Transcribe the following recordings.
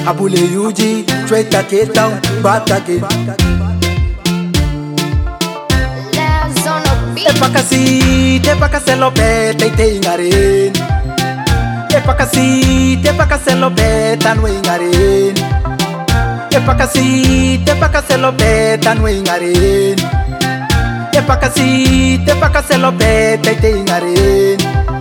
Abule Yuji, straight to Cape Town, back again. Te pakaselo beta ite ingaren. Te pakaselo beta no ingaren. Te pakaselo beta no ingaren. Te pakaselo beta ite ingaren.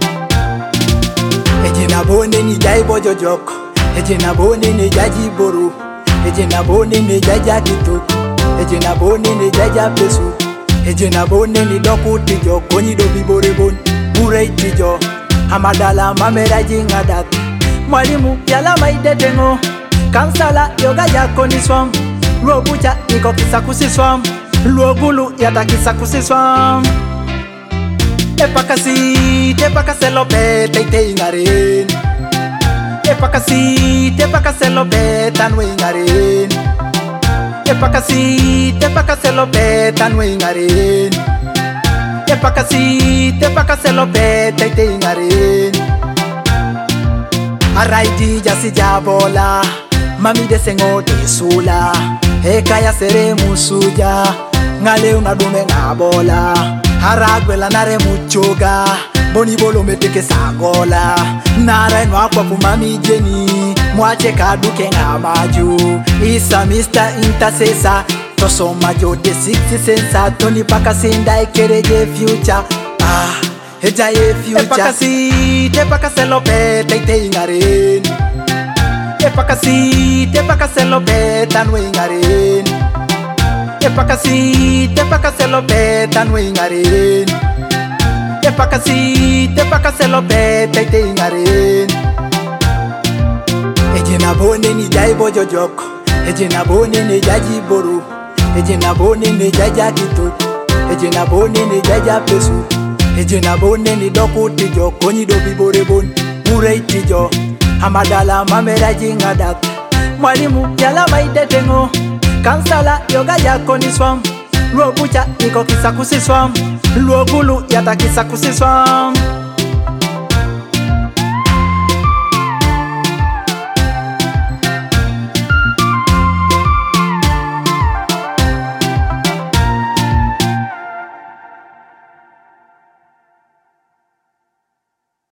Ejina bone ni jai bojo joko. Ejina bone ni jaji boru. Ejina bone ni jaja kitu. Ejina bone ni jaja pesu. Ejina bone ni doku tijo. Konyi do bibore bon. Murei tijo. Hamadala mamera jingadat. Mwalimu yala maidetengo. Kansala yoga jako ni swam. Luobucha niko kisakusi swam. Luogulu yata kisakusi swam. Te pakaselo beta ite ingaren. Te pakaselo beta no ingaren. Te pakaselo beta no ingaren. Te pakaselo beta ite ingaren. Araiti jasi jabola. Mami desengo desula. Eka ya sere musuja. Ngale unadume ngabola. Haragwela nare muchoga. Boni bolo meteke sagola. Nara nwa kwa kumami jeni. Mwache kaduke ngamaju. Isa Mr. Intercessor. Toso majo de 60 sensa. Tony pakasinda ekereje future. Eja ye future. Te pakaselo beta ite ingaren. Te pakaselo beta no ingaren. Te pakaselo beta no ingaren. Te pakaselo beta ite ingaren. Ejina bone ni jai bojo joko. Ejina bone ni jaji boru. Ejina bone ni jaja kitu. Ejina bone ni jaja pesu. Ejina bone ni doku tijo. Konyi do bibore bon. Murei tijo. Hamadala mamera jingadat. Mwalimu yala maidetengo. Kansala yoga jako ni swam. Luobucha niko kisakusi swam. Luogulu yata kisakusi swam.